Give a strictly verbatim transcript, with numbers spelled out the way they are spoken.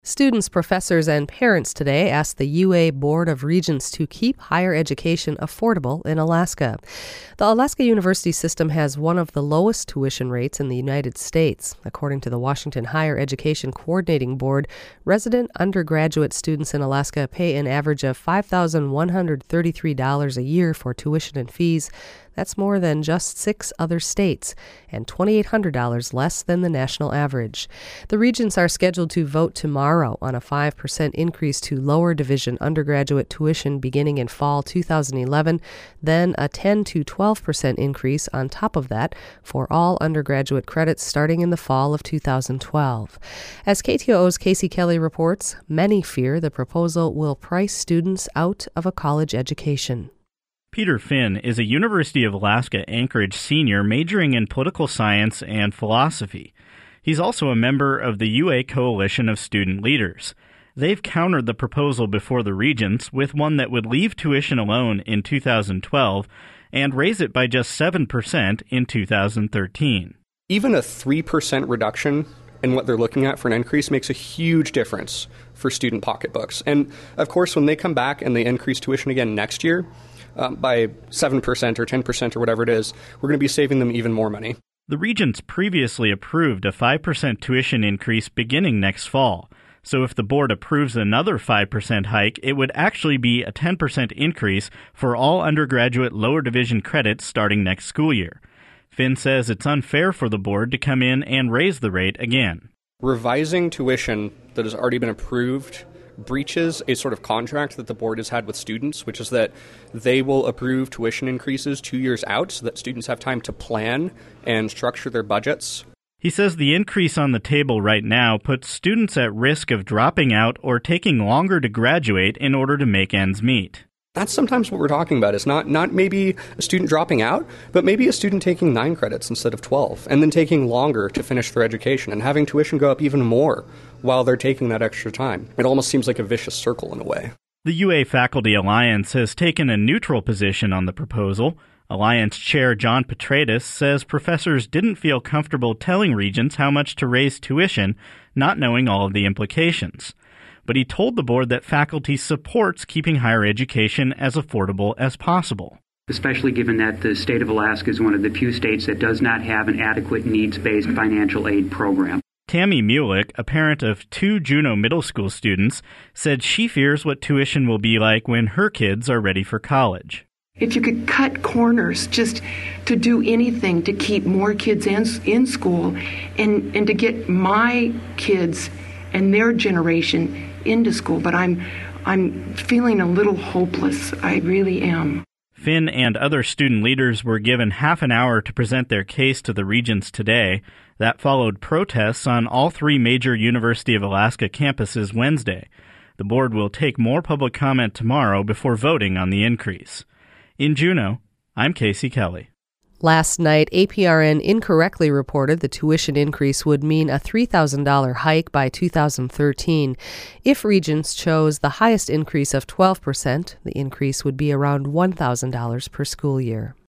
Students, professors, and parents today asked the U A Board of Regents to keep higher education affordable in Alaska. The Alaska University system has one of the lowest tuition rates in the United States. According to the Washington Higher Education Coordinating Board, resident undergraduate students in Alaska pay an average of five thousand one hundred thirty-three dollars a year for tuition and fees. That's more than just six other states, and two thousand eight hundred dollars less than the national average. The regents are scheduled to vote tomorrow on a five percent increase to lower division undergraduate tuition beginning in fall two thousand eleven, then a ten to twelve percent increase on top of that for all undergraduate credits starting in the fall of two thousand twelve. As K T O O's Casey Kelly reports, many fear the proposal will price students out of a college education. Peter Finn is a University of Alaska Anchorage senior majoring in political science and philosophy. He's also a member of the U A Coalition of Student Leaders. They've countered the proposal before the regents with one that would leave tuition alone in two thousand twelve and raise it by just seven percent in two thousand thirteen. Even a three percent reduction in what they're looking at for an increase makes a huge difference for student pocketbooks. And of course, when they come back and they increase tuition again next year, Um, by seven percent or ten percent or whatever it is, we're going to be saving them even more money. The regents previously approved a five percent tuition increase beginning next fall. So if the board approves another five percent hike, it would actually be a ten percent increase for all undergraduate lower division credits starting next school year. Finn says it's unfair for the board to come in and raise the rate again. Revising tuition that has already been approved breaches a sort of contract that the board has had with students, which is that they will approve tuition increases two years out so that students have time to plan and structure their budgets. He says the increase on the table right now puts students at risk of dropping out or taking longer to graduate in order to make ends meet. That's sometimes what we're talking about. It's not, not maybe a student dropping out, but maybe a student taking nine credits instead of twelve, and then taking longer to finish their education and having tuition go up even more while they're taking that extra time. It almost seems like a vicious circle in a way. The U A Faculty Alliance has taken a neutral position on the proposal. Alliance Chair John Petratus says professors didn't feel comfortable telling regents how much to raise tuition, not knowing all of the implications. But he told the board that faculty supports keeping higher education as affordable as possible. Especially given that the state of Alaska is one of the few states that does not have an adequate needs-based financial aid program. Tammy Mulick, a parent of two Juneau Middle School students, said she fears what tuition will be like when her kids are ready for college. If you could cut corners just to do anything to keep more kids in, in school and, and to get my kids and their generation into school, but I'm I'm feeling a little hopeless. I really am. Finn and other student leaders were given half an hour to present their case to the regents today. That followed protests on all three major University of Alaska campuses Wednesday. The board will take more public comment tomorrow before voting on the increase. In Juneau, I'm Casey Kelly. Last night, A P R N incorrectly reported the tuition increase would mean a three thousand dollars hike by two thousand thirteen. If regents chose the highest increase of twelve percent, the increase would be around one thousand dollars per school year.